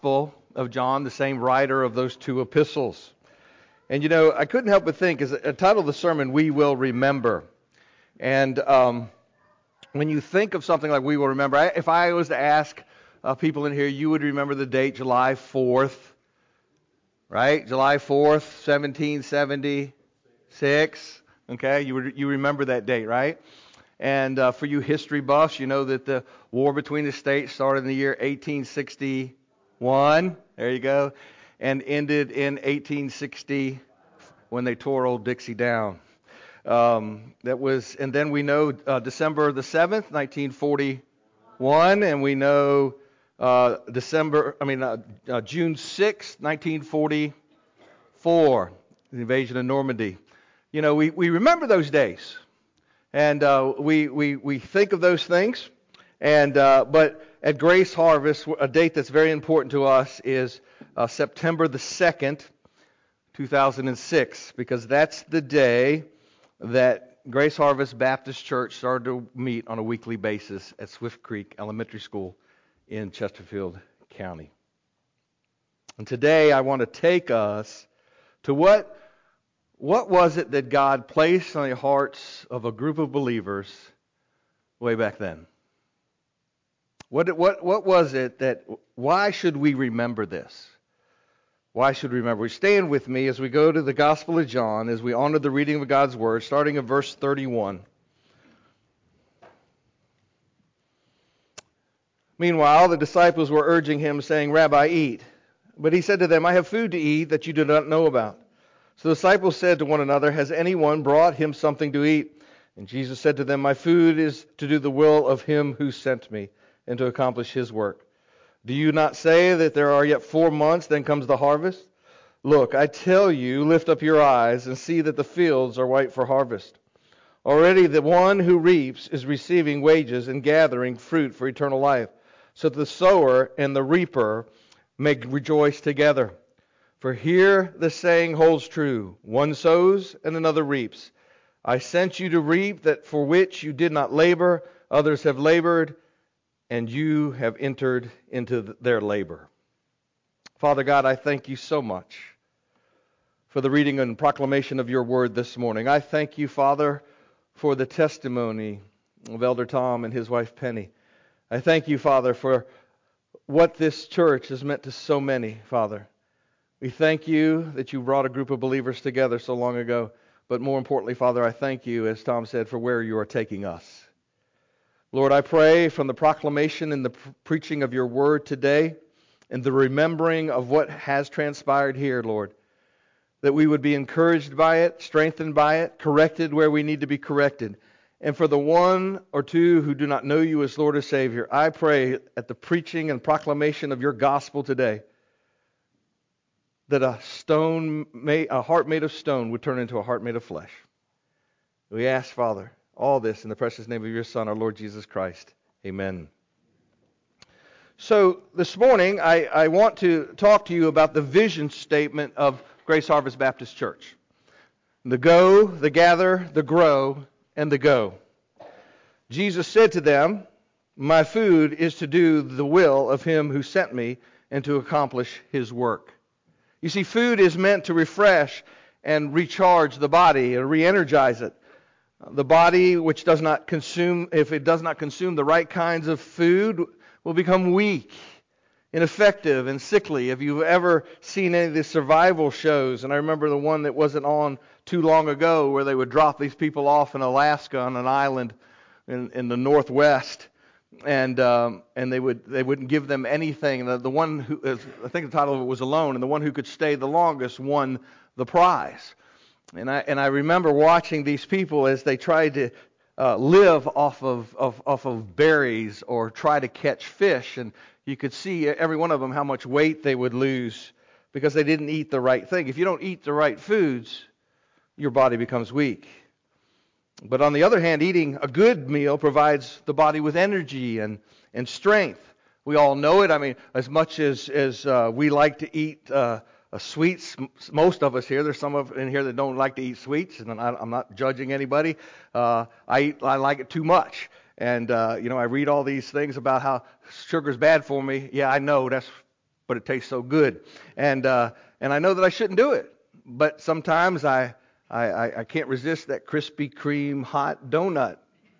Gospel of John, the same writer of those two epistles. And I couldn't help but think, as a title of the sermon, We Will Remember. And when you think of something like We Will Remember, if I was to ask people in here, you would remember the date July 4th, right? July 4th, 1776. Okay, you remember that date, right? And for you history buffs, you know that the war between the states started in the year 1861. There you go. And ended in 1860 when they tore old Dixie down. And then we know December the 7th, 1941, and we know June 6th, 1944, the invasion of Normandy. We remember those days. And we think of those things, but at Grace Harvest, a date that's very important to us is September the 2nd, 2006, because that's the day that Grace Harvest Baptist Church started to meet on a weekly basis at Swift Creek Elementary School in Chesterfield County. And today I want to take us to what was it that God placed on the hearts of a group of believers way back then? What was it why should we remember this? Why should we remember? Stand with me as we go to the Gospel of John, as we honor the reading of God's Word, starting at verse 31. Meanwhile, the disciples were urging him, saying, "Rabbi, eat." But he said to them, "I have food to eat that you do not know about." So the disciples said to one another, "Has anyone brought him something to eat?" And Jesus said to them, "My food is to do the will of him who sent me, and to accomplish his work. Do you not say that there are yet 4 months, then comes the harvest? Look, I tell you, lift up your eyes and see that the fields are white for harvest. Already the one who reaps is receiving wages and gathering fruit for eternal life, so that the sower and the reaper may rejoice together. For here the saying holds true, one sows and another reaps. I sent you to reap that for which you did not labor, others have labored, and you have entered into their labor." Father God, I thank you so much for the reading and proclamation of your word this morning. I thank you, Father, for the testimony of Elder Tom and his wife Penny. I thank you, Father, for what this church has meant to so many, Father. We thank you that you brought a group of believers together so long ago. But more importantly, Father, I thank you, as Tom said, for where you are taking us. Lord, I pray from the proclamation and the preaching of your word today and the remembering of what has transpired here, Lord, that we would be encouraged by it, strengthened by it, corrected where we need to be corrected. And for the one or two who do not know you as Lord or Savior, I pray at the preaching and proclamation of your gospel today, that a heart made of stone would turn into a heart made of flesh. We ask, Father, all this in the precious name of your Son, our Lord Jesus Christ. Amen. So this morning, I want to talk to you about the vision statement of Grace Harvest Baptist Church. The go, the gather, the grow, and the go. Jesus said to them, "My food is to do the will of him who sent me and to accomplish his work." You see, food is meant to refresh and recharge the body and re-energize it. The body, which does not consume, if it does not consume the right kinds of food, will become weak, ineffective, and sickly. If you've ever seen any of the survival shows, and I remember the one that wasn't on too long ago, where they would drop these people off in Alaska on an island in the Northwest, and they wouldn't give them anything. The one who, I think the title of it was Alone, and the one who could stay the longest won the prize. And I remember watching these people as they tried to live off of berries or try to catch fish, and you could see every one of them how much weight they would lose because they didn't eat the right thing. If you don't eat the right foods, your body becomes weak. But on the other hand, eating a good meal provides the body with energy and strength. We all know it. I mean, as much as we like to eat sweets, most of us here, there's some in here that don't like to eat sweets, and I'm not judging anybody. I like it too much. And, I read all these things about how sugar's bad for me. Yeah, I know. That's but it tastes so good. And I know that I shouldn't do it, but sometimes I can't resist that Krispy Kreme hot donut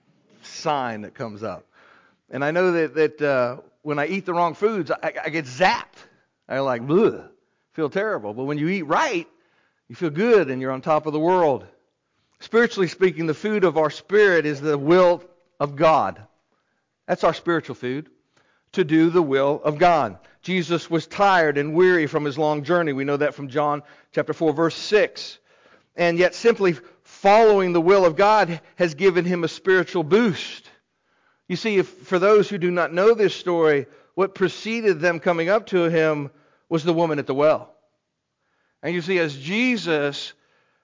sign that comes up. And I know that when I eat the wrong foods, I get zapped. I like, bleh, feel terrible. But when you eat right, you feel good and you're on top of the world. Spiritually speaking, the food of our spirit is the will of God. That's our spiritual food, to do the will of God. Jesus was tired and weary from his long journey. We know that from John chapter 4, verse 6. And yet simply following the will of God has given him a spiritual boost. You see, for those who do not know this story, what preceded them coming up to him was the woman at the well. And you see, as Jesus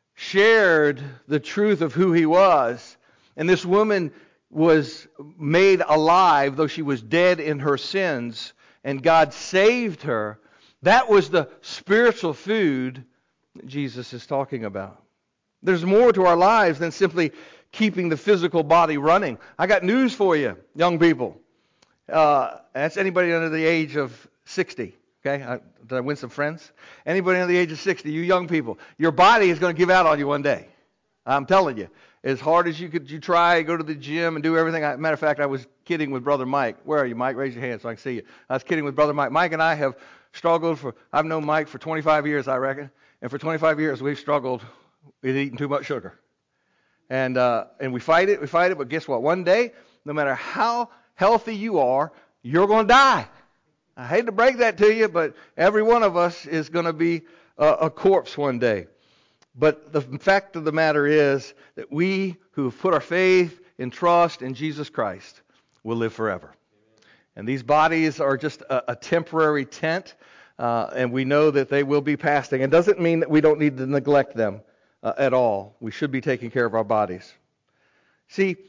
shared the truth of who he was, and this woman was made alive, though she was dead in her sins, and God saved her, that was the spiritual food that Jesus is talking about. There's more to our lives than simply keeping the physical body running. I got news for you, young people. That's anybody under the age of 60. Okay, did I win some friends? Anybody under the age of 60, you young people, your body is going to give out on you one day. I'm telling you. As hard as you try, go to the gym and do everything. Matter of fact, I was kidding with Brother Mike. Where are you, Mike? Raise your hand so I can see you. I was kidding with Brother Mike. Mike and I have struggled I've known Mike for 25 years, I reckon. And for 25 years, we've struggled with eating too much sugar. And we fight it, but guess what? One day, no matter how healthy you are, you're going to die. I hate to break that to you, but every one of us is going to be a corpse one day. But the fact of the matter is that we who have put our faith and trust in Jesus Christ will live forever. And these bodies are just a temporary tent, and we know that they will be passing. It doesn't mean that we don't need to neglect them at all. We should be taking care of our bodies. See,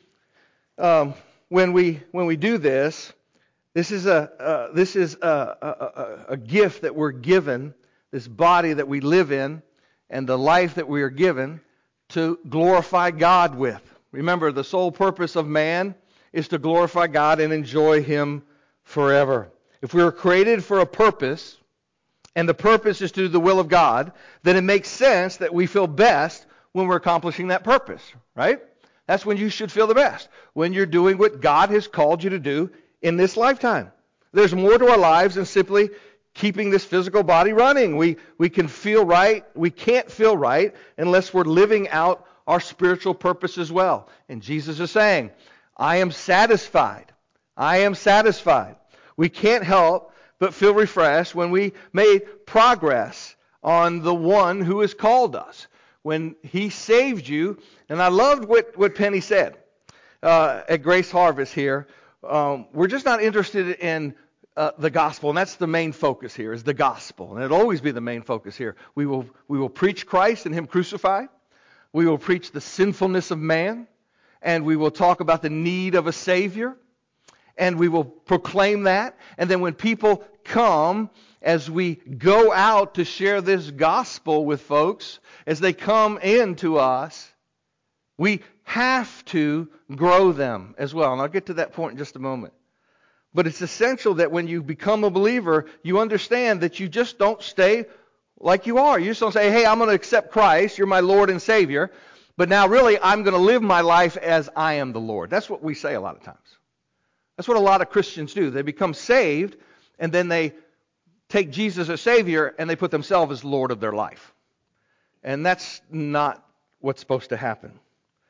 when we do this, this is a gift that we're given, this body that we live in, and the life that we are given to glorify God with. Remember, the sole purpose of man is to glorify God and enjoy Him forever. If we were created for a purpose, and the purpose is to do the will of God, then it makes sense that we feel best when we're accomplishing that purpose, right? That's when you should feel the best, when you're doing what God has called you to do in this lifetime. There's more to our lives than simply keeping this physical body running. We can feel right. We can't feel right unless we're living out our spiritual purpose as well. And Jesus is saying, I am satisfied. I am satisfied. We can't help but feel refreshed when we made progress on the one who has called us, when He saved you. And I loved what Penny said at Grace Harvest here. We're just not interested in the gospel, and that's the main focus here, is the gospel. And it'll always be the main focus here. We will preach Christ and Him crucified. We will preach the sinfulness of man, and we will talk about the need of a Savior, and we will proclaim that. And then when people come, as we go out to share this gospel with folks, as they come into us, we have to grow them as well. And I'll get to that point in just a moment. But it's essential that when you become a believer, you understand that you just don't stay like you are. You just don't say, hey, I'm going to accept Christ. You're my Lord and Savior. But now really I'm going to live my life as I am the Lord. That's what we say a lot of times. That's what a lot of Christians do. They become saved, and then they take Jesus as Savior, and they put themselves as Lord of their life. And that's not what's supposed to happen.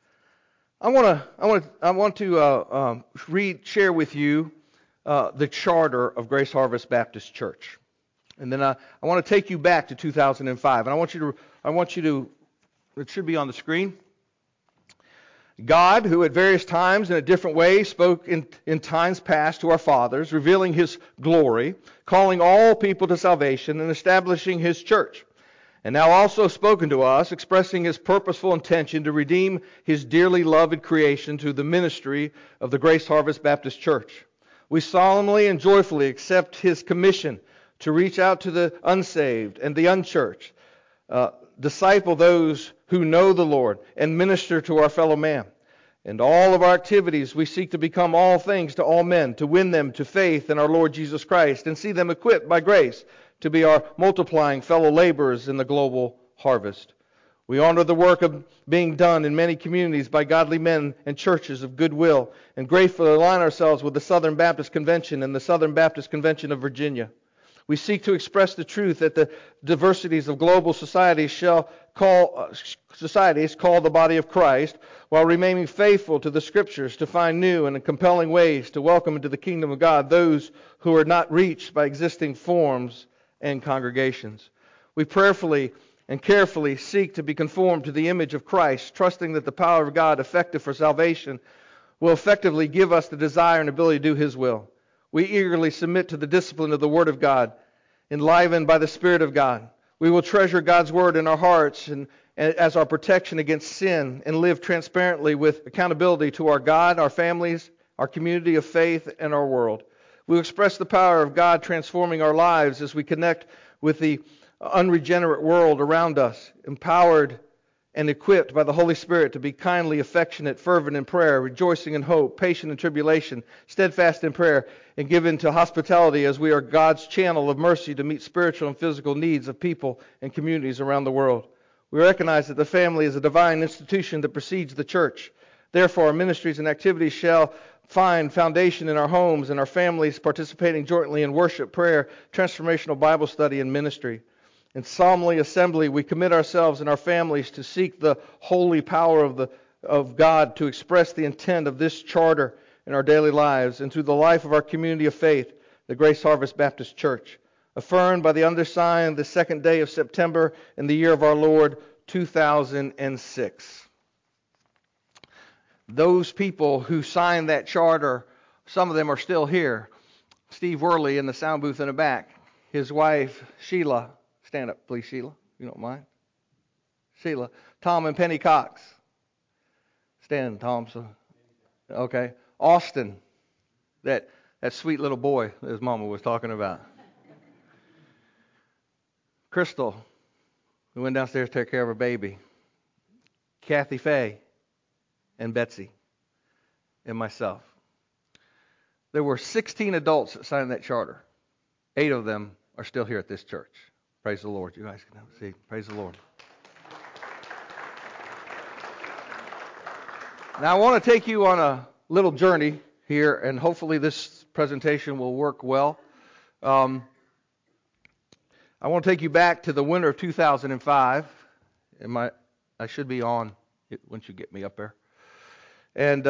I want to share with you the charter of Grace Harvest Baptist Church, and then I want to take you back to 2005, and I want you to. It should be on the screen. God, who at various times in a different way spoke in times past to our fathers, revealing His glory, calling all people to salvation, and establishing His church, and now also spoken to us, expressing His purposeful intention to redeem His dearly loved creation through the ministry of the Grace Harvest Baptist Church. We solemnly and joyfully accept His commission to reach out to the unsaved and the unchurched, disciple those who know the Lord, and minister to our fellow man. And all of our activities, we seek to become all things to all men, to win them to faith in our Lord Jesus Christ, and see them equipped by grace to be our multiplying fellow laborers in the global harvest. We honor the work of being done in many communities by godly men and churches of goodwill, and gratefully align ourselves with the Southern Baptist Convention and the Southern Baptist Convention of Virginia. We seek to express the truth that the diversities of global societies call the body of Christ, while remaining faithful to the Scriptures to find new and compelling ways to welcome into the kingdom of God those who are not reached by existing forms and congregations. We prayerfully and carefully seek to be conformed to the image of Christ, trusting that the power of God, effective for salvation, will effectively give us the desire and ability to do His will. We eagerly submit to the discipline of the Word of God, enlivened by the Spirit of God. We will treasure God's Word in our hearts and as our protection against sin, and live transparently with accountability to our God, our families, our community of faith, and our world. We will express the power of God transforming our lives as we connect with the unregenerate world around us, empowered and equipped by the Holy Spirit to be kindly, affectionate, fervent in prayer, rejoicing in hope, patient in tribulation, steadfast in prayer, and given to hospitality as we are God's channel of mercy to meet spiritual and physical needs of people and communities around the world. We recognize that the family is a divine institution that precedes the church. Therefore, our ministries and activities shall find foundation in our homes and our families participating jointly in worship, prayer, transformational Bible study, and ministry. In solemnly assembly, we commit ourselves and our families to seek the holy power of God to express the intent of this charter in our daily lives and through the life of our community of faith, the Grace Harvest Baptist Church, affirmed by the undersigned the 2nd day of September in the year of our Lord, 2006. Those people who signed that charter, some of them are still here. Steve Worley in the sound booth in the back. His wife, Sheila. Stand up, please, Sheila, if you don't mind. Sheila. Tom and Penny Cox. Stand, Tom. Okay. Austin. That sweet little boy that his mama was talking about. Crystal, who went downstairs to take care of her baby. Kathy Faye and Betsy and myself. There were 16 adults that signed that charter. 8 of them are still here at this church. Praise the Lord. You guys can see. Praise the Lord. Now I want to take you on a little journey here, and hopefully this presentation will work well. I want to take you back to the winter of 2005. I should be on once you get me up there. And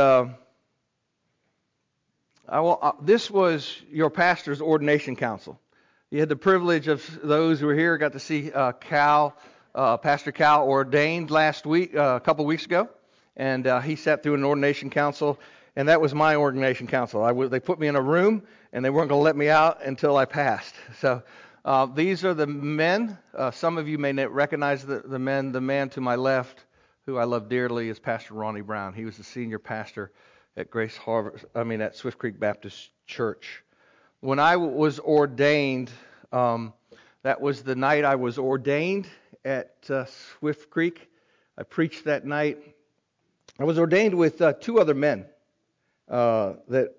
this was your pastor's ordination council. You had the privilege of those who were here, got to see Pastor Cal ordained last week, a couple weeks ago. And he sat through an ordination council, and that was my ordination council. They put me in a room, and they weren't going to let me out until I passed. So these are the men. Some of you may recognize the men. The man to my left, who I love dearly, is Pastor Ronnie Brown. He was the senior pastor at at Swift Creek Baptist Church. When I was ordained, that was the night I was ordained at Swift Creek. I preached that night. I was ordained with two other men, and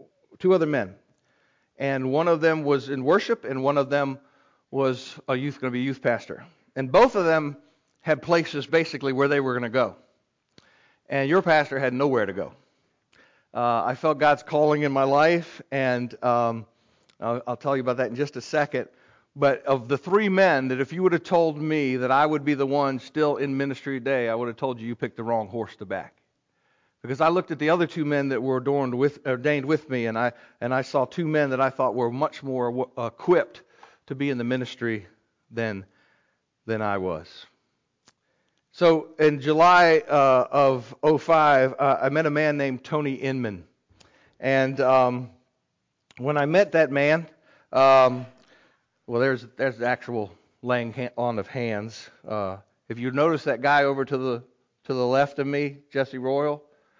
one of them was in worship, and one of them was going to be a youth pastor. And both of them had places basically where they were going to go. And your pastor had nowhere to go. I felt God's calling in my life, and I'll tell you about that in just a second. But of the 3 men, that if you would have told me that I would be the one still in ministry today, I would have told you picked the wrong horse to back. Because I looked at the other 2 men that were ordained with me, and I saw 2 men that I thought were much more equipped to be in the ministry than I was. So in July of 2005, I met a man named Tony Inman. And when I met that man, there's the actual laying on of hands. If you notice that guy over to the left of me, Jesse Royal,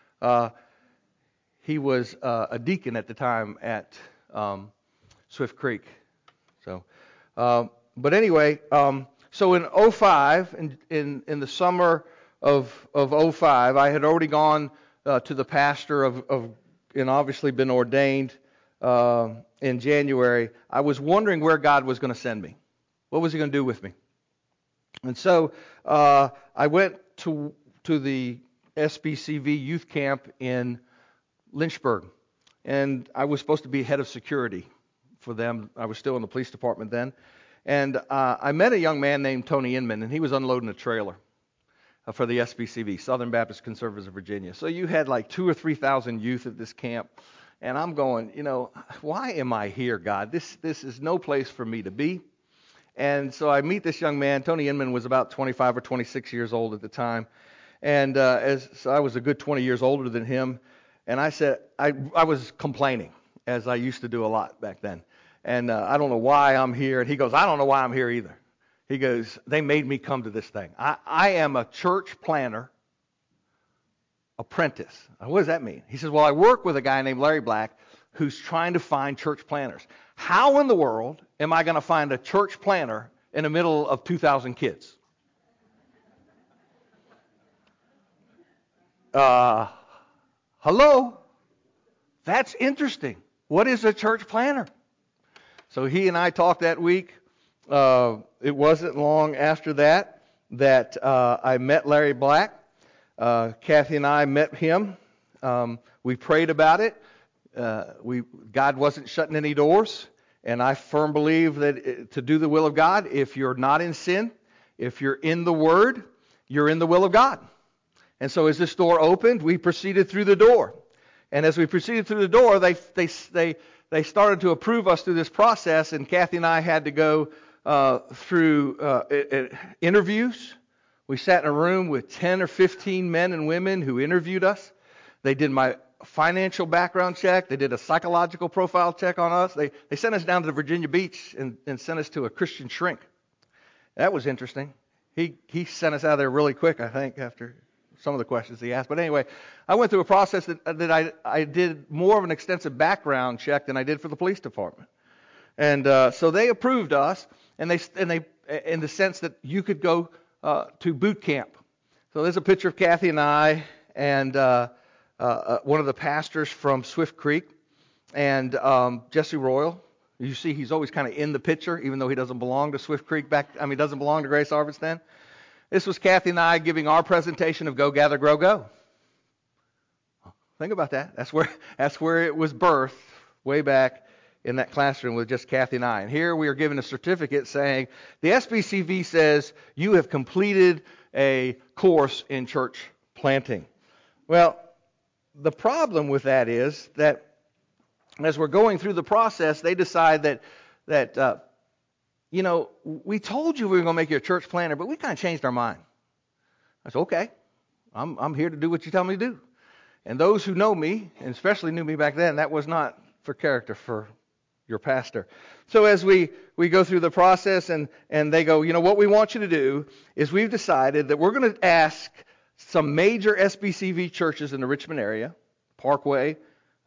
he was a deacon at the time at Swift Creek. So, but anyway, so in 2005, in the summer of 2005, I had already gone to the pastor and obviously been ordained in January, I was wondering where God was going to send me. What was He going to do with me? And so I went to the SBCV youth camp in Lynchburg, and I was supposed to be head of security for them. I was still in the police department then. And I met a young man named Tony Inman, and he was unloading a trailer for the SBCV, Southern Baptist Conservatives of Virginia. So you had like 2,000 or 3,000 youth at this camp. And I'm going, why am I here, God? This is no place for me to be. And so I meet this young man. Tony Inman was about 25 or 26 years old at the time. And so I was a good 20 years older than him. And I said, I was complaining, as I used to do a lot back then. And I don't know why I'm here. And he goes, I don't know why I'm here either. He goes, they made me come to this thing. I am a church planner apprentice. What does that mean? He says, well, I work with a guy named Larry Black who's trying to find church planners. How in the world am I going to find a church planner in the middle of 2,000 kids? Hello? That's interesting. What is a church planner? So he and I talked that week. It wasn't long after that I met Larry Black. Kathy and I met him. We prayed about it. God wasn't shutting any doors, and I firmly believe that to do the will of God, if you're not in sin, if you're in the Word, you're in the will of God. And so as this door opened, we proceeded through the door. And as we proceeded through the door, they started to approve us through this process, and Kathy and I had to go through interviews. We sat in a room with 10 or 15 men and women who interviewed us. They did my financial background check. They did a psychological profile check on us. They sent us down to the Virginia Beach and sent us to a Christian shrink. That was interesting. He sent us out of there really quick, I think, after some of the questions he asked. But anyway, I went through a process that I did more of an extensive background check than I did for the police department. And so they approved us, and they in the sense that you could go to boot camp. So there's a picture of Kathy and I and one of the pastors from Swift Creek, and Jesse Royal. You see he's always kind of in the picture, even though he doesn't belong to Swift Creek doesn't belong to Grace Harvest then. This was Kathy and I giving our presentation of Go Gather Grow Go. Think about that. That's where it was birthed, way back in that classroom with just Kathy and I. And here we are given a certificate saying, the SBCV says you have completed a course in church planting. Well, the problem with that is that as we're going through the process, they decide that we told you we were going to make you a church planter, but we kind of changed our mind. I said, okay, I'm here to do what you tell me to do. And those who know me, and especially knew me back then, that was not for character for your pastor. So as we go through the process and they go, what we want you to do is we've decided that we're going to ask some major SBCV churches in the Richmond area, Parkway,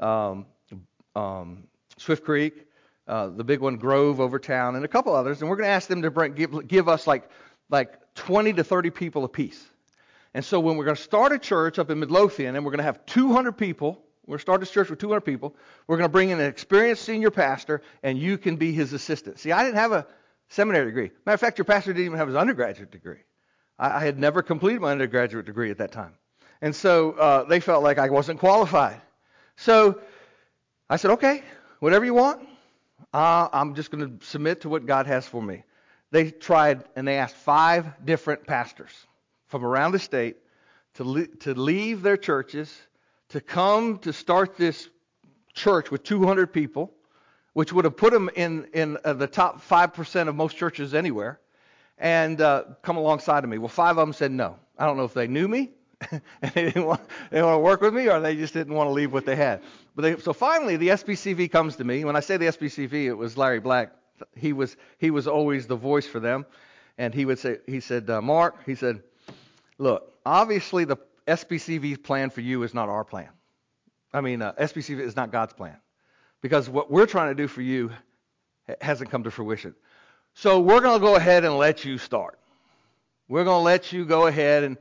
Swift Creek, the big one, Grove over town, and a couple others, and we're going to ask them to give us like 20 to 30 people apiece. And so when we're going to start a church up in Midlothian, and we're going to have 200 people, we're going to start this church with 200 people, we're going to bring in an experienced senior pastor, and you can be his assistant. See, I didn't have a seminary degree. Matter of fact, your pastor didn't even have his undergraduate degree. I had never completed my undergraduate degree at that time. And so they felt like I wasn't qualified. So I said, okay, whatever you want. I'm just going to submit to what God has for me. They tried, and they asked 5 different pastors from around the state to leave their churches, to come to start this church with 200 people, which would have put them in the top 5% of most churches anywhere, and come alongside of me. Well, 5 of them said no. I don't know if they knew me, and they didn't want to work with me, or they just didn't want to leave what they had. So finally, the SBCV comes to me. When I say the SBCV, it was Larry Black. He was always the voice for them, and he said, Mark, he said, look, obviously the SBCV's plan for you is not our plan. SBCV is not God's plan, because what we're trying to do for you hasn't come to fruition. So we're going to go ahead and let you start. We're going to let you go ahead and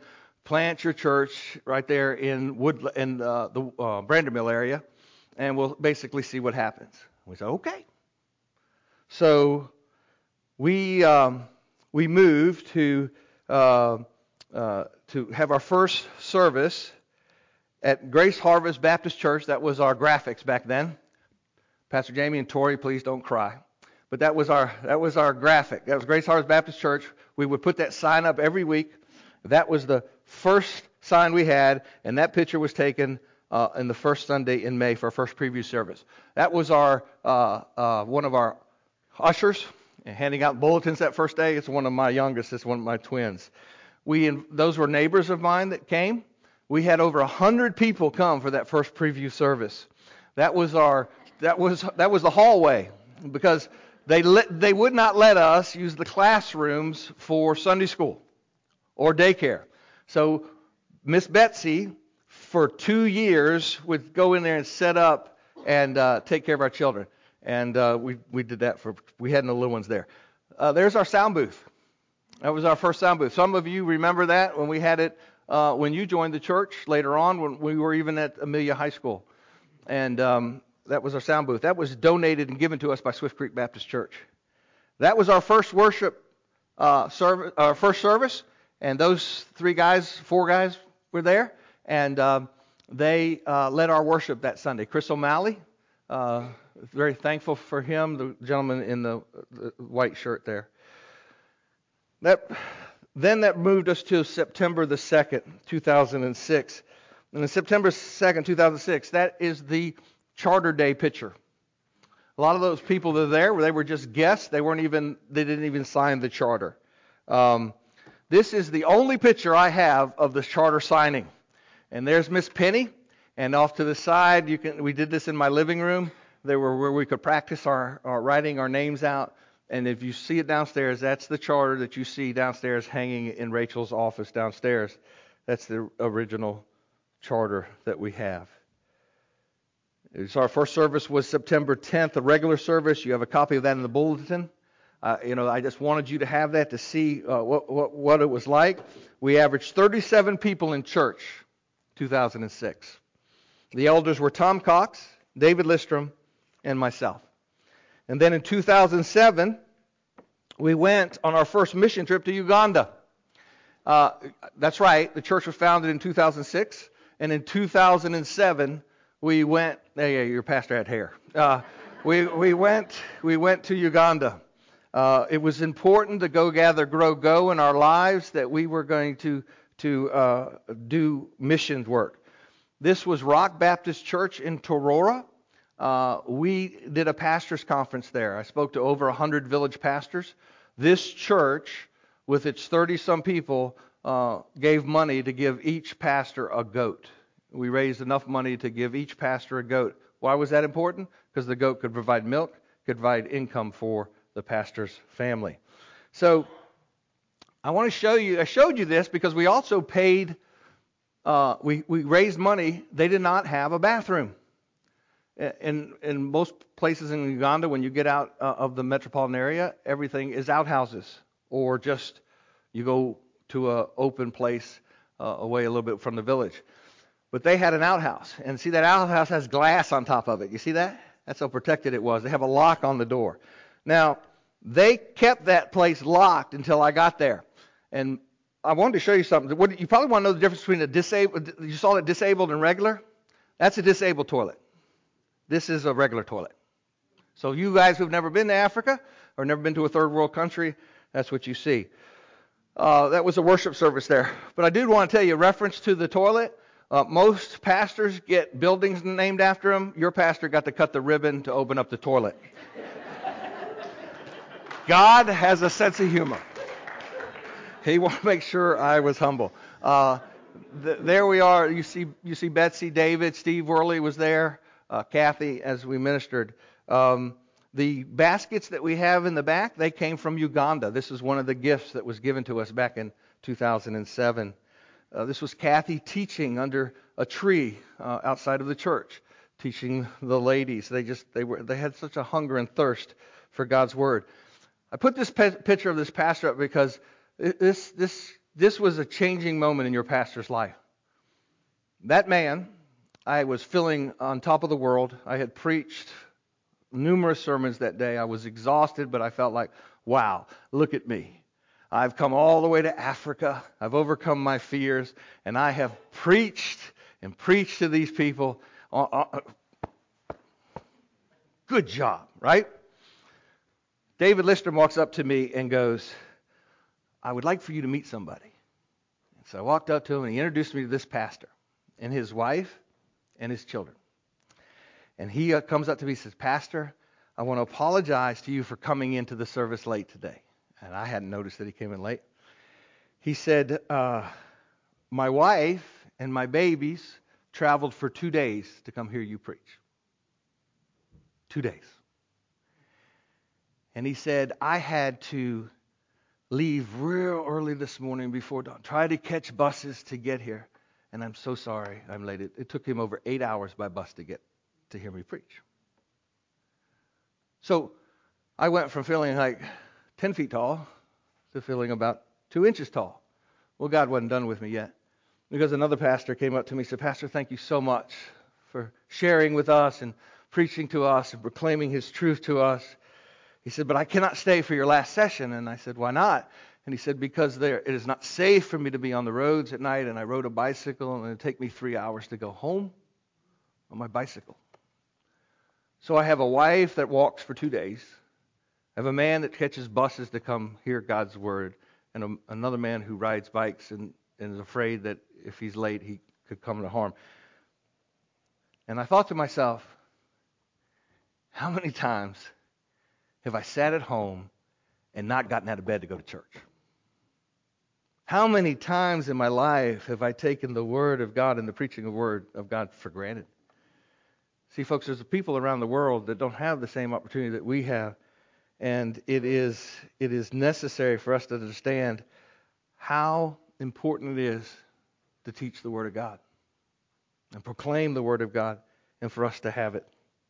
plant your church right there in the Brandermill area, and we'll basically see what happens. We said, okay. So we moved to have our first service at Grace Harvest Baptist Church. That was our graphics back then. Pastor Jamie and Tori, please don't cry. But that was our graphic. That was Grace Harvest Baptist Church. We would put that sign up every week. That was the first sign we had, and that picture was taken in the first Sunday in May for our first preview service. That was our one of our ushers handing out bulletins that first day. It's one of my youngest. It's one of my twins. Those were neighbors of mine that came. We had over 100 people come for that first preview service. That was the hallway, because they would not let us use the classrooms for Sunday school or daycare. So Miss Betsy, for 2 years, would go in there and set up and take care of our children. And we did that we had no little ones there. There's our sound booth. That was our first sound booth. Some of you remember that when we had it when you joined the church later on, when we were even at Amelia High School. And that was our sound booth. That was donated and given to us by Swift Creek Baptist Church. That was our first worship service, our first service, and those four guys were there, and they led our worship that Sunday. Chris O'Malley, very thankful for him, the gentleman in the white shirt there. Then that moved us to September the 2nd, 2006. And on September 2nd, 2006, that is the Charter Day picture. A lot of those people that are there, they were just guests. They didn't even sign the charter. This is the only picture I have of the charter signing. And there's Miss Penny, and off to the side, we did this in my living room. They were where we could practice our writing our names out. And if you see it downstairs, that's the charter that you see downstairs hanging in Rachel's office downstairs. That's the original charter that we have. So our first service was September 10th, a regular service. You have a copy of that in the bulletin. I just wanted you to have that to see what it was like. We averaged 37 people in church, 2006. The elders were Tom Cox, David Listrom, and myself. And then in 2007, we went on our first mission trip to Uganda. That's right, the church was founded in 2006, and in 2007, we went. Yeah, your pastor had hair. We went to Uganda. It was important to go gather, grow, go in our lives, that we were going to do missions work. This was Rock Baptist Church in Torora. We did a pastors' conference there. I spoke to over 100 village pastors. This church, with its 30-some people, gave money to give each pastor a goat. We raised enough money to give each pastor a goat. Why was that important? Because the goat could provide milk, could provide income for the pastor's family. So I want to show you. I showed you this because we also paid. We raised money. They did not have a bathroom. In most places in Uganda, when you get out of the metropolitan area, everything is outhouses, or just you go to an open place away a little bit from the village. But they had an outhouse, and see that outhouse has glass on top of it. You see that? That's how protected it was. They have a lock on the door. Now, they kept that place locked until I got there, and I wanted to show you something. You probably want to know the difference between a disabled. You saw that disabled and regular? That's a disabled toilet. This is a regular toilet. So you guys who've never been to Africa or never been to a third world country, that's what you see. That was a worship service there. But I did want to tell you, reference to the toilet, most pastors get buildings named after them. Your pastor got to cut the ribbon to open up the toilet. God has a sense of humor. He wanted to make sure I was humble. There we are. You see Betsy, David, Steve Worley was there. Kathy, as we ministered. The baskets that we have in the back, they came from Uganda. This is one of the gifts that was given to us back in 2007. This was Kathy teaching under a tree outside of the church, teaching the ladies. They had such a hunger and thirst for God's word. I put this picture of this pastor up because this this was a changing moment in your pastor's life. That man, I was feeling on top of the world. I had preached numerous sermons that day. I was exhausted, but I felt like, wow, look at me. I've come all the way to Africa. I've overcome my fears, and I have preached and preached to these people. Good job, right? David Lister walks up to me and goes, I would like for you to meet somebody. And so I walked up to him, and he introduced me to this pastor and his wife and his children. And he comes up to me and says, Pastor, I want to apologize to you for coming into the service late today. And I hadn't noticed that he came in late. He said, my wife and my babies traveled for 2 days to come hear you preach. 2 days. And he said, I had to leave real early this morning before dawn, try to catch buses to get here. And I'm so sorry I'm late. It took him over 8 hours by bus to get to hear me preach. So I went from feeling like 10 feet tall to feeling about 2 inches tall. Well, God wasn't done with me yet, because another pastor came up to me and said, Pastor, thank you so much for sharing with us and preaching to us and proclaiming His truth to us. He said, but I cannot stay for your last session. And I said, why not? And he said, because it is not safe for me to be on the roads at night, and I rode a bicycle, and it would take me 3 hours to go home on my bicycle. So I have a wife that walks for 2 days. I have a man that catches buses to come hear God's word, and another man who rides bikes and is afraid that if he's late, he could come to harm. And I thought to myself, how many times have I sat at home and not gotten out of bed to go to church? How many times in my life have I taken the Word of God and the preaching of the Word of God for granted? See, folks, there's people around the world that don't have the same opportunity that we have, and it is necessary for us to understand how important it is to teach the Word of God and proclaim the Word of God, and for us to have it.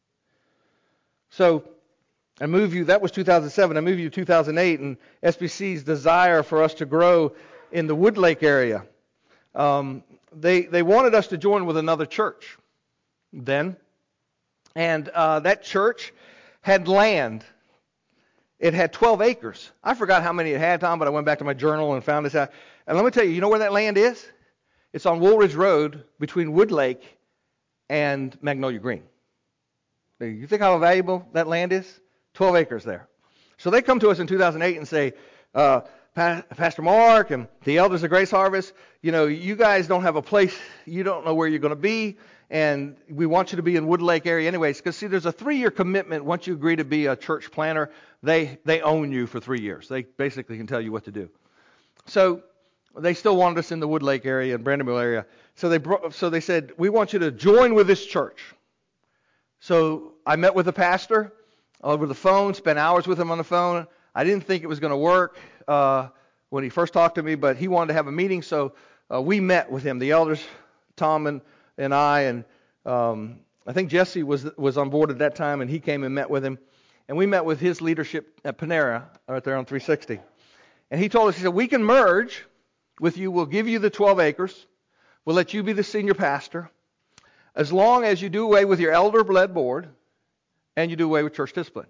So I move you, that was 2007. I move you to 2008, and SBC's desire for us to grow in the Woodlake area. They wanted us to join with another church then, and that church had land. It had 12 acres. I forgot how many it had, Tom, but I went back to my journal and found this out. And let me tell you, you know where that land is? It's on Woolridge Road between Woodlake and Magnolia Green. You think how valuable that land is? 12 acres there. So they come to us in 2008 and say, Pastor Mark and the elders of Grace Harvest, you know, you guys don't have a place, you don't know where you're going to be, and we want you to be in Woodlake area anyways. Because, see, there's a 3-year commitment. Once you agree to be a church planner, they own you for 3 years. They basically can tell you what to do. So they still wanted us in the Woodlake area and Brandonville area. So they said, we want you to join with this church. So I met with the pastor over the phone, spent hours with him on the phone. I didn't think it was going to work when he first talked to me, but he wanted to have a meeting, so we met with him, the elders, Tom and I, and I think Jesse was on board at that time, and he came and met with him. And we met with his leadership at Panera, right there on 360. And he told us, he said, we can merge with you. We'll give you the 12 acres. We'll let you be the senior pastor, as long as you do away with your elder-led board and you do away with church discipline.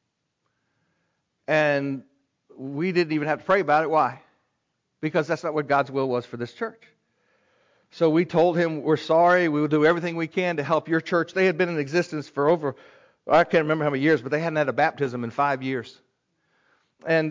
And we didn't even have to pray about it. Why? Because that's not what God's will was for this church. So we told him, we're sorry. We will do everything we can to help your church. They had been in existence for over, I can't remember how many years, but they hadn't had a baptism in 5 years. And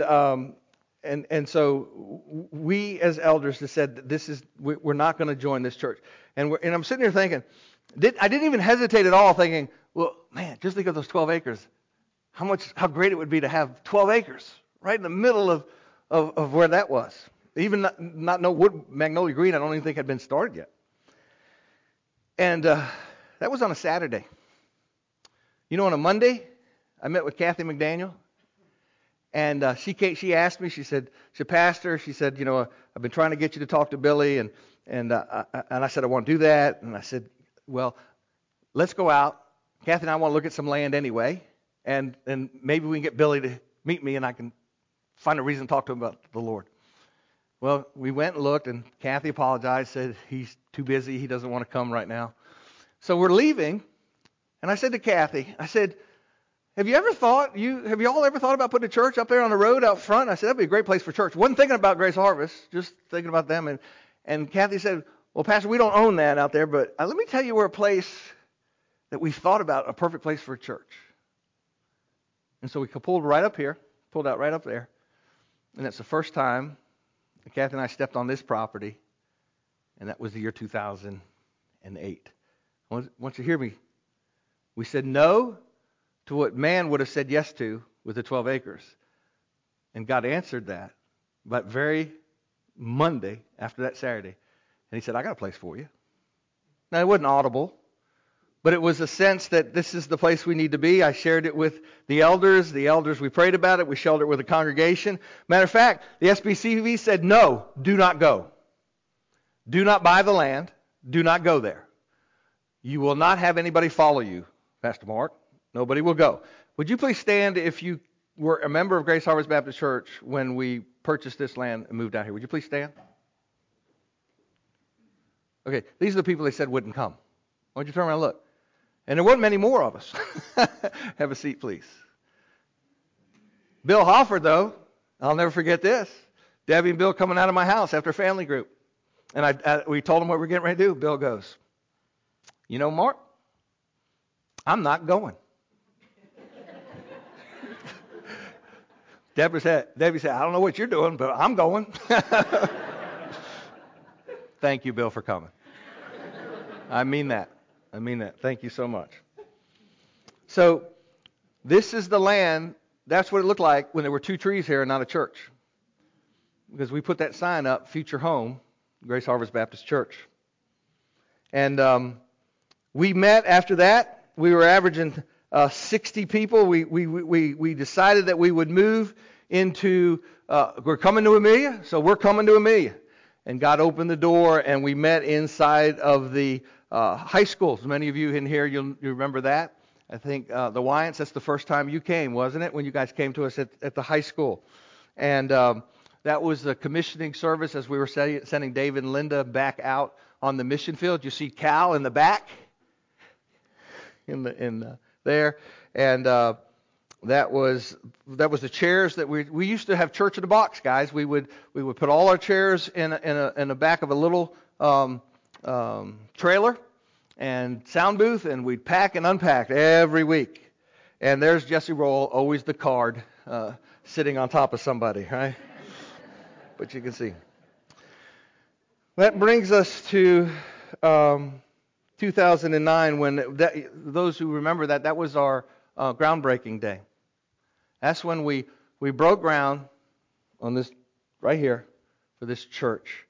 so we as elders just said, we're not going to join this church. And I'm sitting here thinking, I didn't even hesitate at all, thinking, well, man, just think of those 12 acres. How great it would be to have 12 acres right in the middle of where that was. Even not know Magnolia Green, I don't even think had been started yet. And that was on a Saturday. You know, on a Monday, I met with Kathy McDaniel. And she asked me, she said, Pastor, she said, you know, I've been trying to get you to talk to Billy. And I said, I want to do that. And I said, well, let's go out. Kathy and I want to look at some land anyway. And maybe we can get Billy to meet me and I can find a reason to talk to him about the Lord. Well, we went and looked, and Kathy apologized, said he's too busy, he doesn't want to come right now. So we're leaving, and I said to Kathy, I said, have you all ever thought about putting a church up there on the road out front? I said, that'd be a great place for church. Wasn't thinking about Grace Harvest, just thinking about them. And Kathy said, well, Pastor, we don't own that out there, but let me tell you where a place that we thought about, a perfect place for a church. And so we pulled out right up there. And that's the first time Kathy and I stepped on this property, and that was the year 2008. I want you to hear me. We said no to what man would have said yes to with the 12 acres. And God answered that, but very Monday after that Saturday. And he said, I got a place for you. Now, it wasn't audible, but it was a sense that this is the place we need to be. I shared it with the elders. The elders, we prayed about it. We shared it with the congregation. Matter of fact, the SBCV said, no, do not go. Do not buy the land. Do not go there. You will not have anybody follow you, Pastor Mark. Nobody will go. Would you please stand if you were a member of Grace Harvest Baptist Church when we purchased this land and moved out here? Would you please stand? Okay, these are the people they said wouldn't come. Why don't you turn around and look? And there weren't many more of us. Have a seat, please. Bill Hofford, though, I'll never forget this. Debbie and Bill coming out of my house after family group. And we told them what we're getting ready to do. Bill goes, you know, Mark, I'm not going. Debbie said, I don't know what you're doing, but I'm going. Thank you, Bill, for coming. I mean that. Thank you so much. So this is the land. That's what it looked like when there were 2 trees here and not a church. Because we put that sign up, Future Home, Grace Harvest Baptist Church. And we met after that. We were averaging 60 people. We decided that we would move into, we're coming to Amelia, so we're coming to Amelia. And God opened the door, and we met inside of the high school. So many of you in here, you remember that. I think the Wyants, that's the first time you came, wasn't it, when you guys came to us at the high school. And that was the commissioning service as we were sending David and Linda back out on the mission field. You see Cal in the back, there, and that was the chairs that we used to have church in a box, guys. We would put all our chairs in the back of a little trailer and sound booth, and we'd pack and unpack every week. And there's Jesse Roll, always the card, sitting on top of somebody, right? But you can see. That brings us to 2009, when those who remember that was our groundbreaking day. That's when we broke ground on this right here for this church.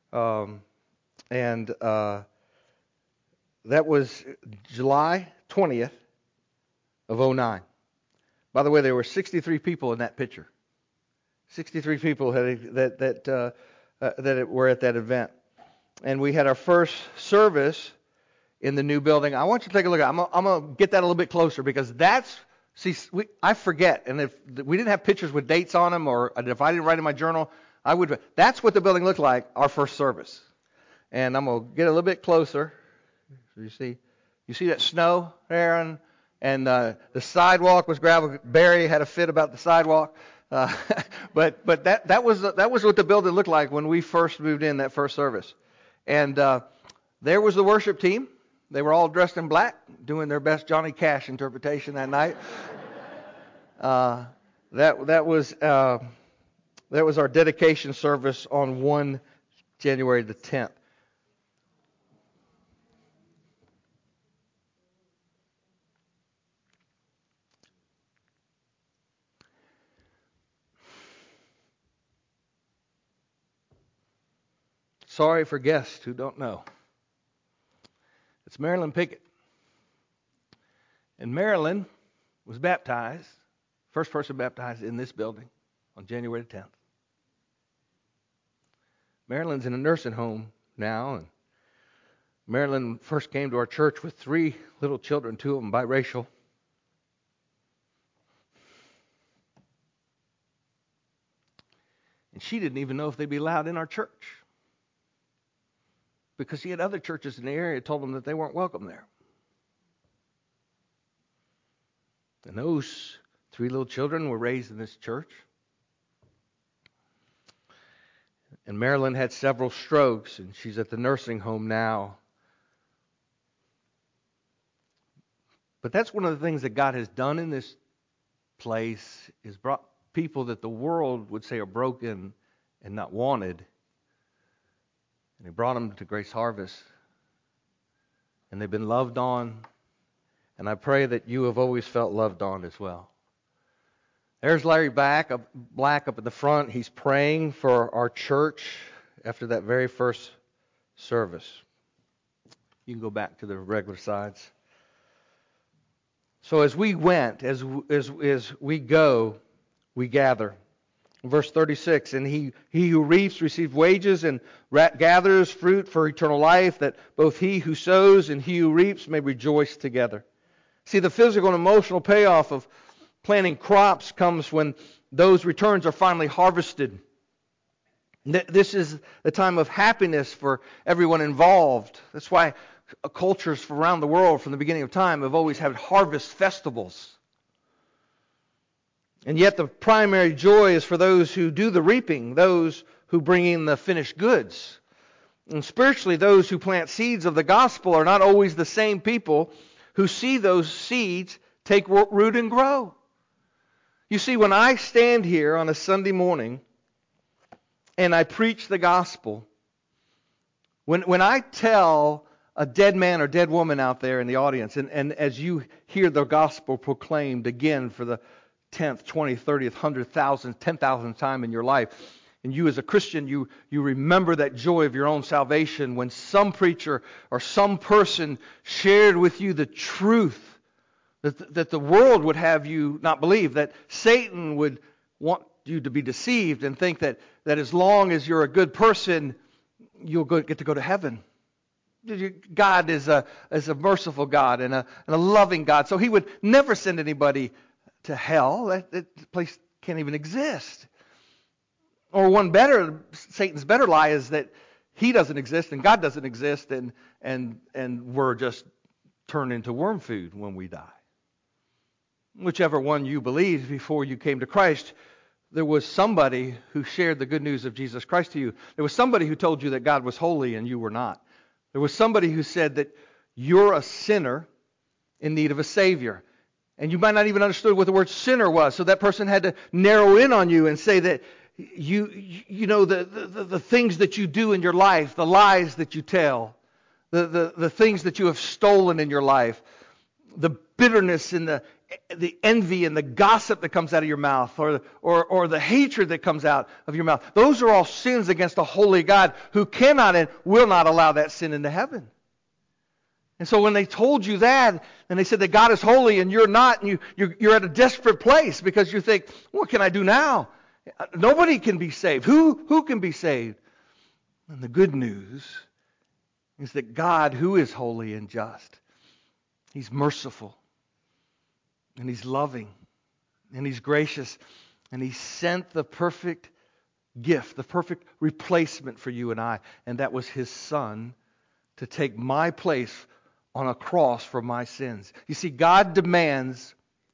And that was July 20th of 2009. By the way, there were 63 people in that picture. 63 people that were at that event. And we had our first service in the new building. I want you to take a look at it. I'm going to get that a little bit closer, because I forget. And if we didn't have pictures with dates on them, or if I didn't write in my journal, that's what the building looked like, our first service. And I'm going to get a little bit closer. So you see that snow there, and the sidewalk was gravel. Barry had a fit about the sidewalk. But that was what the building looked like when we first moved in that first service. And there was the worship team. They were all dressed in black, doing their best Johnny Cash interpretation that night. That was our dedication service on January the 10th. Sorry for guests who don't know. It's Marilyn Pickett. And Marilyn was baptized, first person baptized in this building on January 10th. Marilyn's in a nursing home now, and Marilyn first came to our church with 3 little children, 2 of them biracial. And she didn't even know if they'd be allowed in our church, because she had other churches in the area told them that they weren't welcome there. And those 3 little children were raised in this church. And Marilyn had several strokes, and she's at the nursing home now. But that's one of the things that God has done in this place, is brought people that the world would say are broken and not wanted. And He brought them to Grace Harvest. And they've been loved on. And I pray that you have always felt loved on as well. There's Larry Black up at the front. He's praying for our church after that very first service. You can go back to the regular sides. So as we went, as we go, we gather. Verse 36, and he who reaps receives wages and gathers fruit for eternal life, that both he who sows and he who reaps may rejoice together. See, the physical and emotional payoff of planting crops comes when those returns are finally harvested. This is the time of happiness for everyone involved. That's why cultures around the world from the beginning of time have always had harvest festivals. And yet the primary joy is for those who do the reaping, those who bring in the finished goods. And spiritually, those who plant seeds of the gospel are not always the same people who see those seeds take root and grow. You see, when I stand here on a Sunday morning and I preach the gospel, when I tell a dead man or dead woman out there in the audience, and as you hear the gospel proclaimed again for the 10th, 20th, 30th, 100,000th, 10,000th time in your life, and you as a Christian, you remember that joy of your own salvation when some preacher or some person shared with you the truth that the world would have you not believe, that Satan would want you to be deceived and think that as long as you're a good person, you'll get to go to heaven. God is a merciful God and a loving God, so He would never send anybody to hell. That place can't even exist. Or one better, Satan's better lie is that He doesn't exist and God doesn't exist, and we're just turned into worm food when we die. Whichever one you believed before you came to Christ, there was somebody who shared the good news of Jesus Christ to you. There was somebody who told you that God was holy and you were not. There was somebody who said that you're a sinner in need of a Savior. And you might not even understood what the word sinner was, so that person had to narrow in on you and say that you know the things that you do in your life, the lies that you tell, the things that you have stolen in your life, the bitterness and the envy and the gossip that comes out of your mouth, or the hatred that comes out of your mouth. Those are all sins against a holy God who cannot and will not allow that sin into heaven. And so when they told you that, and they said that God is holy and you're not, and you're at a desperate place because you think, what can I do now? Nobody can be saved. Who can be saved? And the good news is that God, who is holy and just, He's merciful, and He's loving, and He's gracious, and He sent the perfect gift, the perfect replacement for you and I, and that was His Son to take my place on a cross for my sins. You see, God demands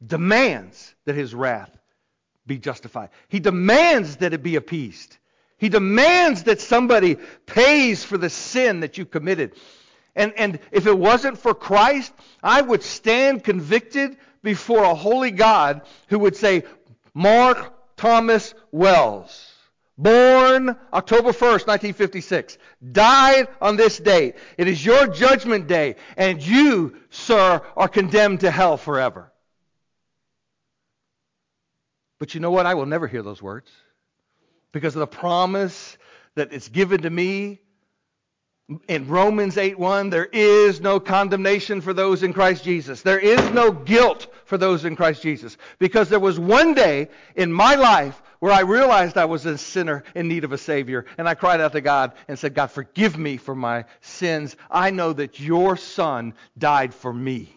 that His wrath be justified. He demands that it be appeased. He demands that somebody pays for the sin that you committed. And if it wasn't for Christ, I would stand convicted before a holy God who would say, Mark Thomas Wells, born October 1st, 1956, died on this date. It is your judgment day, and you, sir, are condemned to hell forever. But you know what? I will never hear those words, because of the promise that it's given to me in Romans 8:1. There is no condemnation for those in Christ Jesus. There is no guilt for those in Christ Jesus. Because there was one day in my life where I realized I was a sinner in need of a Savior. And I cried out to God and said, God, forgive me for my sins. I know that your Son died for me.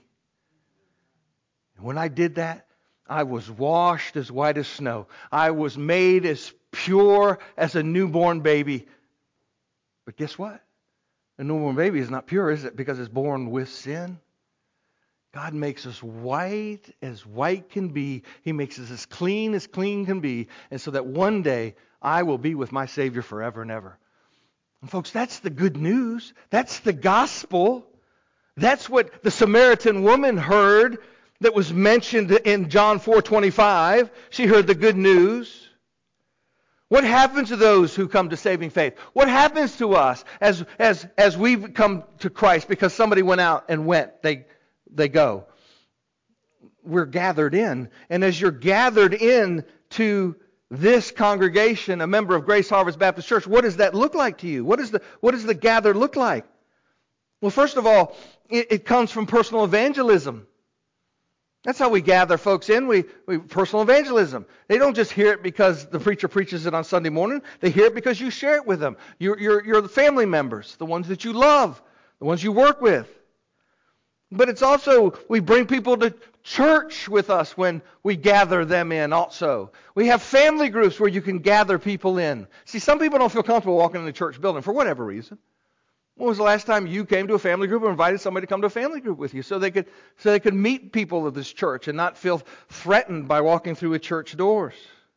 And when I did that, I was washed as white as snow. I was made as pure as a newborn baby. But guess what? A newborn baby is not pure, is it? Because it's born with sin. God makes us white as white can be. He makes us as clean can be. And so that one day I will be with my Savior forever and ever. And folks, that's the good news. That's the gospel. That's what the Samaritan woman heard that was mentioned in John 4:25. She heard the good news. What happens to those who come to saving faith? What happens to us as we come to Christ because somebody went out and went? They go. We're gathered in. And as you're gathered in to this congregation, a member of Grace Harvest Baptist Church, what does that look like to you? What does the gather look like? Well, first of all, it comes from personal evangelism. That's how we gather folks in. We personal evangelism. They don't just hear it because the preacher preaches it on Sunday morning. They hear it because you share it with them. You're the family members, the ones that you love, the ones you work with. But it's also, we bring people to church with us when we gather them in also. We have family groups where you can gather people in. See, some people don't feel comfortable walking in the church building for whatever reason. When was the last time you came to a family group or invited somebody to come to a family group with you so they could meet people of this church and not feel threatened by walking through a church doors?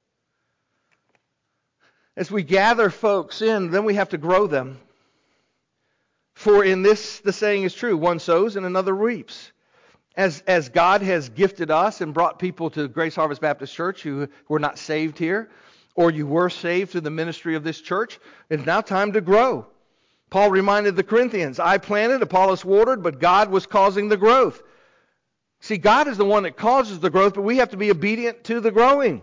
As we gather folks in, then we have to grow them. For in this, the saying is true, one sows and another reaps. As God has gifted us and brought people to Grace Harvest Baptist Church who were not saved here, or you were saved through the ministry of this church, it's now time to grow. Paul reminded the Corinthians, I planted, Apollos watered, but God was causing the growth. See, God is the one that causes the growth, but we have to be obedient to the growing.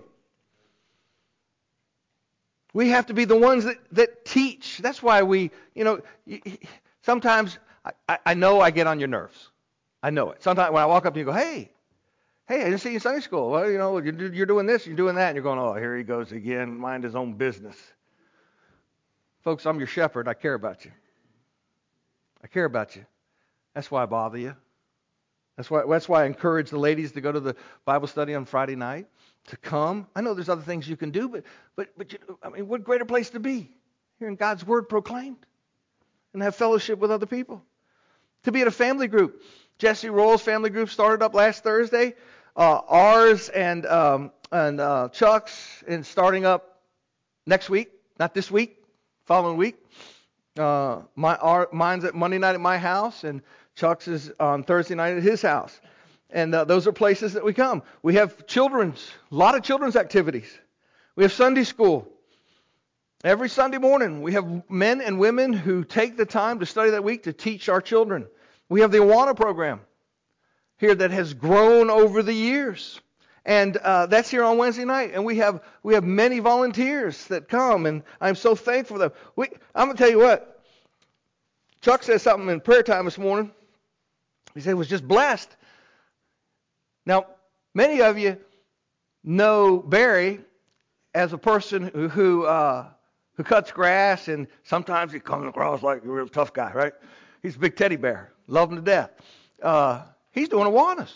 We have to be the ones that teach. That's why sometimes I know I get on your nerves. I know it. Sometimes when I walk up to you and go, hey, I didn't see you in Sunday school. Well, you're doing this, you're doing that, and you're going, oh, here he goes again, mind his own business. Folks, I'm your shepherd. I care about you. I care about you. That's why I bother you. That's why I encourage the ladies to go to the Bible study on Friday night, to come. I know there's other things you can do, but what greater place to be? Hearing God's word proclaimed and have fellowship with other people. To be at a family group. Jesse Roll's family group started up last Thursday. Ours and Chuck's is starting up next week, not this week. Following week, mine's at Monday night at my house, and Chuck's is on Thursday night at his house. And those are places that we come. We have a lot of children's activities. We have Sunday school. Every Sunday morning, we have men and women who take the time to study that week to teach our children. We have the Awana program here that has grown over the years. And that's here on Wednesday night. And we have many volunteers that come, and I'm so thankful for them. I'm going to tell you what. Chuck said something in prayer time this morning. He said he was just blessed. Now, many of you know Barry as a person who cuts grass, and sometimes he comes across like a real tough guy, right? He's a big teddy bear. Love him to death. He's doing Awanas.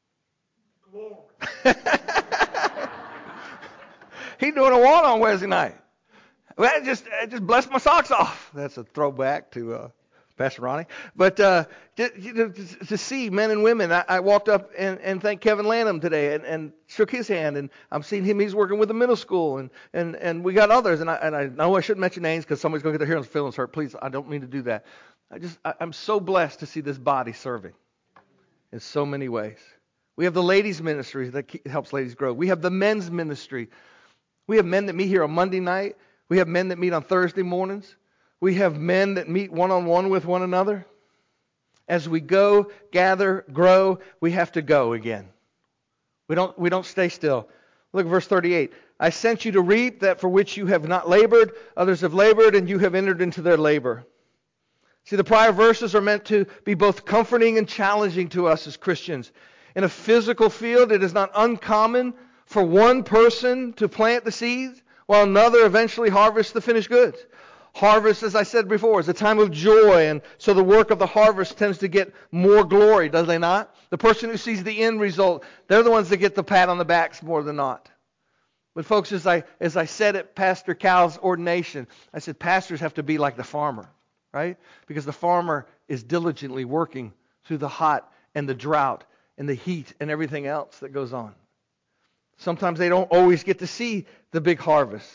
He's doing Awana on Wednesday night. Well, it just blessed my socks off. That's a throwback to Pastor Ronnie. But to see men and women, I walked up and thanked Kevin Lanham today and shook his hand, and I'm seeing him. He's working with the middle school, and we got others. And I know I shouldn't mention names because somebody's going to get their feelings hurt. Please, I don't mean to do that. I'm so blessed to see this body serving in so many ways. We have the ladies' ministry that helps ladies grow. We have the men's ministry. We have men that meet here on Monday night. We have men that meet on Thursday mornings. We have men that meet one-on-one with one another. As we go, gather, grow, we have to go again. We don't stay still. Look at verse 38. I sent you to reap that for which you have not labored. Others have labored, and you have entered into their labor. See, the prior verses are meant to be both comforting and challenging to us as Christians. In a physical field, it is not uncommon for one person to plant the seeds while another eventually harvests the finished goods. Harvest, as I said before, is a time of joy, and so the work of the harvest tends to get more glory, does they not? The person who sees the end result, they're the ones that get the pat on the backs more than not. But folks, as I said at Pastor Cal's ordination, I said pastors have to be like the farmer, right? Because the farmer is diligently working through the hot and the drought and the heat and everything else that goes on. Sometimes they don't always get to see the big harvest.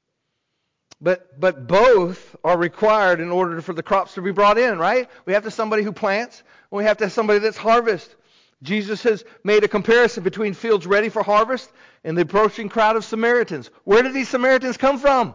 But both are required in order for the crops to be brought in, right? We have to have somebody who plants, and we have to have somebody that's harvest. Jesus has made a comparison between fields ready for harvest and the approaching crowd of Samaritans. Where did these Samaritans come from?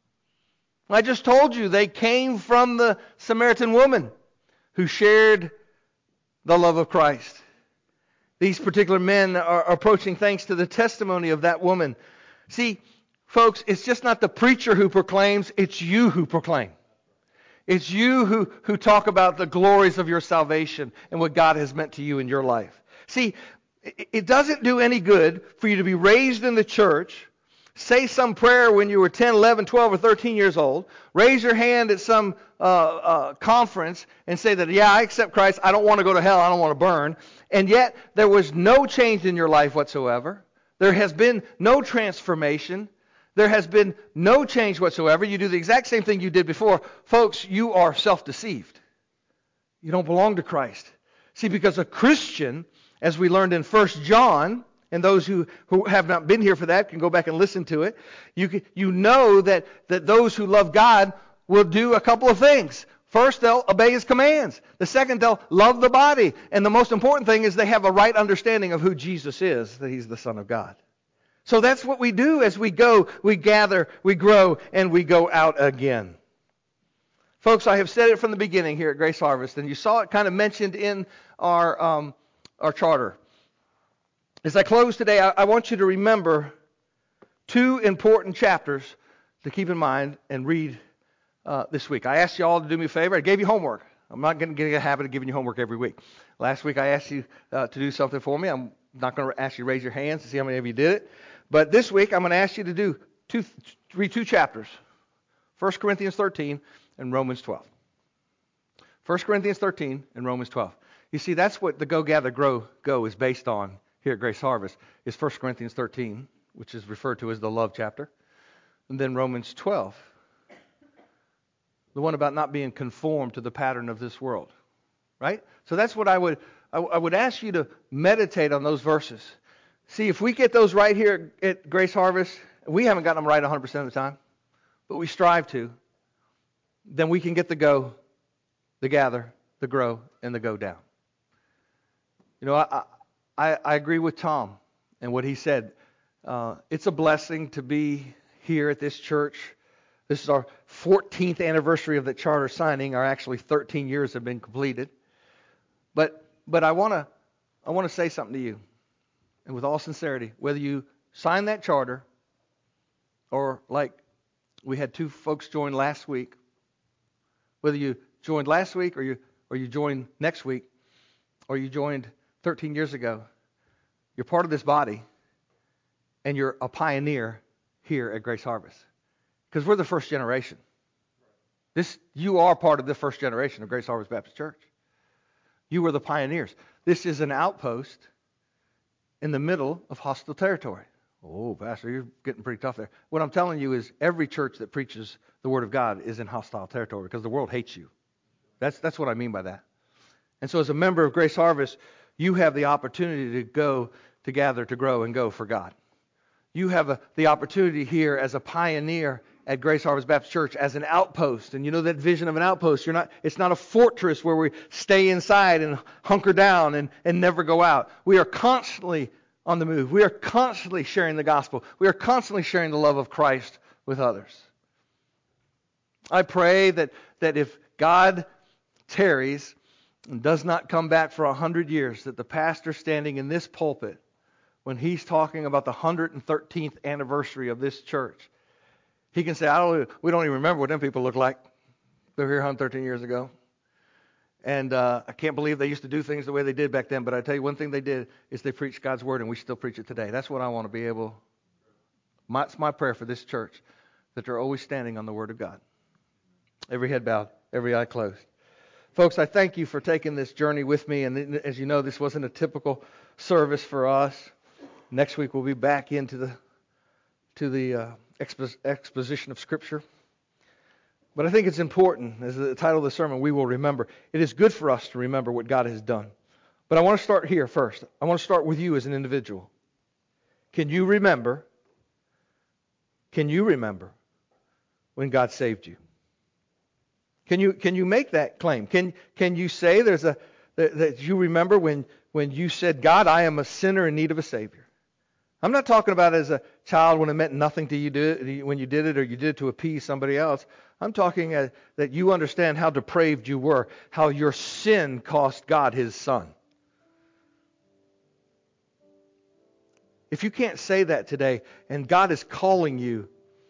I just told you they came from the Samaritan woman who shared the love of Christ. These particular men are approaching thanks to the testimony of that woman. See, folks, it's just not the preacher who proclaims, it's you who proclaim. It's you who talk about the glories of your salvation and what God has meant to you in your life. See, it doesn't do any good for you to be raised in the church, say some prayer when you were 10, 11, 12, or 13 years old, raise your hand at some conference and say that, yeah, I accept Christ, I don't want to go to hell, I don't want to burn, and yet there was no change in your life whatsoever. There has been no transformation. There has been no change whatsoever. You do the exact same thing you did before. Folks, you are self-deceived. You don't belong to Christ. See, because a Christian, as we learned in 1 John, and those who have not been here for that can go back and listen to it, you know that those who love God will do a couple of things. First, they'll obey His commands. The second, they'll love the body. And the most important thing is they have a right understanding of who Jesus is, that He's the Son of God. So that's what we do as we go, we gather, we grow, and we go out again. Folks, I have said it from the beginning here at Grace Harvest, and you saw it kind of mentioned in our charter. As I close today, I want you to remember two important chapters to keep in mind and read this week. I asked you all to do me a favor. I gave you homework. I'm not going to get in a habit of giving you homework every week. Last week I asked you to do something for me. I'm not going to ask you to raise your hands to see how many of you did it. But this week, I'm going to ask you to read two chapters, 1 Corinthians 13 and Romans 12. 1 Corinthians 13 and Romans 12. You see, that's what the Go, Gather, Grow, Go is based on here at Grace Harvest, is 1 Corinthians 13, which is referred to as the love chapter, and then Romans 12, the one about not being conformed to the pattern of this world, right? So that's what I would ask you to meditate on those verses. See, if we get those right here at Grace Harvest, we haven't gotten them right 100% of the time, but we strive to, then we can get the go, the gather, the grow, and the go down. You know, I agree with Tom and what he said. It's a blessing to be here at this church. This is our 14th anniversary of the charter signing. Our actually 13 years have been completed. But I want to say something to you. And with all sincerity, whether you sign that charter or like we had two folks join last week, whether you joined last week or you joined next week or you joined 13 years ago, you're part of this body and you're a pioneer here at Grace Harvest. Because we're the first generation. You are part of the first generation of Grace Harvest Baptist Church. You were the pioneers. This is an outpost in the middle of hostile territory. Oh, Pastor, you're getting pretty tough there. What I'm telling you is every church that preaches the Word of God is in hostile territory because the world hates you. That's what I mean by that. And so as a member of Grace Harvest, you have the opportunity to go, to gather, to grow, and go for God. You have the opportunity here as a pioneer at Grace Harvest Baptist Church as an outpost. And you know that vision of an outpost. It's not a fortress where we stay inside and hunker down and never go out. We are constantly on the move. We are constantly sharing the gospel. We are constantly sharing the love of Christ with others. I pray that if God tarries and does not come back for 100 years, that the pastor standing in this pulpit, when he's talking about the 113th anniversary of this church, he can say, we don't even remember what them people look like. They were here 113 years ago. And I can't believe they used to do things the way they did back then. But I tell you, one thing they did is they preached God's Word, and we still preach it today. That's what I want to be able. It's my prayer for this church, that they're always standing on the Word of God. Every head bowed, every eye closed. Folks, I thank you for taking this journey with me. And as you know, this wasn't a typical service for us. Next week we'll be back into the to the exposition of Scripture. But I think it's important, as the title of the sermon, we will remember. It is good for us to remember what God has done. But I want to start here first. I want to start with you as an individual. Can you remember when God saved you? Can you make that claim? Can you say that you remember when you said, God, I am a sinner in need of a Savior? I'm not talking about as a child when it meant nothing to you when you did it, or you did it to appease somebody else. I'm talking that you understand how depraved you were, how your sin cost God His Son. If you can't say that today, and God is calling you,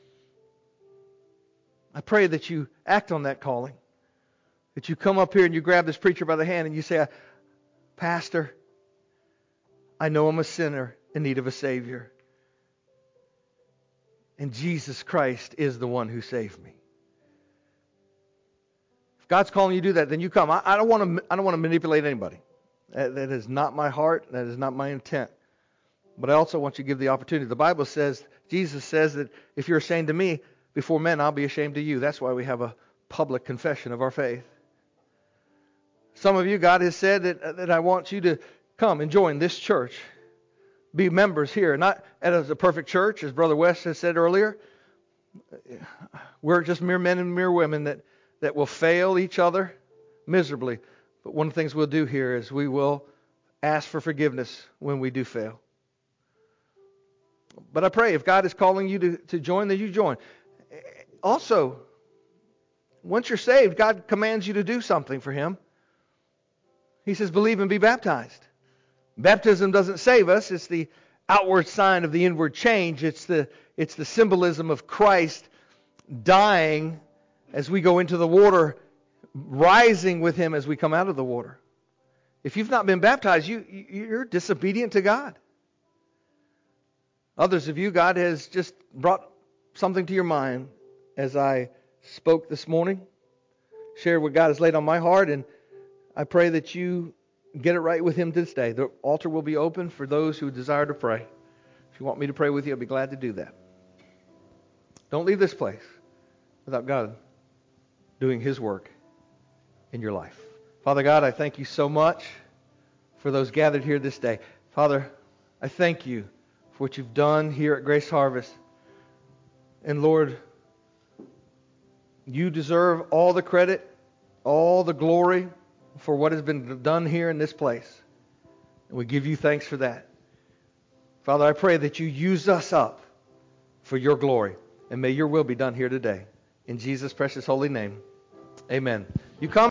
I pray that you act on that calling. That you come up here and you grab this preacher by the hand and you say, Pastor, I know I'm a sinner in need of a Savior. And Jesus Christ is the one who saved me. If God's calling you to do that, then you come. I don't want to manipulate anybody. That is not my heart. That is not my intent. But I also want you to give the opportunity. The Bible says, Jesus says that if you're ashamed of me before men, I'll be ashamed of you. That's why we have a public confession of our faith. Some of you, God has said that I want you to come and join this church. Be members here. Not as a perfect church, as Brother West has said earlier. We're just mere men and mere women that will fail each other miserably. But one of the things we'll do here is we will ask for forgiveness when we do fail. But I pray if God is calling you to join, then you join. Also, once you're saved, God commands you to do something for Him. He says, believe and be baptized. Baptism doesn't save us. It's the outward sign of the inward change. It's the symbolism of Christ dying as we go into the water, rising with Him as we come out of the water. If you've not been baptized, you're disobedient to God. Others of you, God has just brought something to your mind as I spoke this morning. Shared what God has laid on my heart, and I pray that you get it right with Him this day. The altar will be open for those who desire to pray. If you want me to pray with you, I'll be glad to do that. Don't leave this place without God doing His work in your life. Father God, I thank you so much for those gathered here this day. Father, I thank you for what you've done here at Grace Harvest. And Lord, you deserve all the credit, all the glory for what has been done here in this place. And we give you thanks for that. Father, I pray that you use us up for your glory. And may your will be done here today. In Jesus' precious holy name, amen. You come.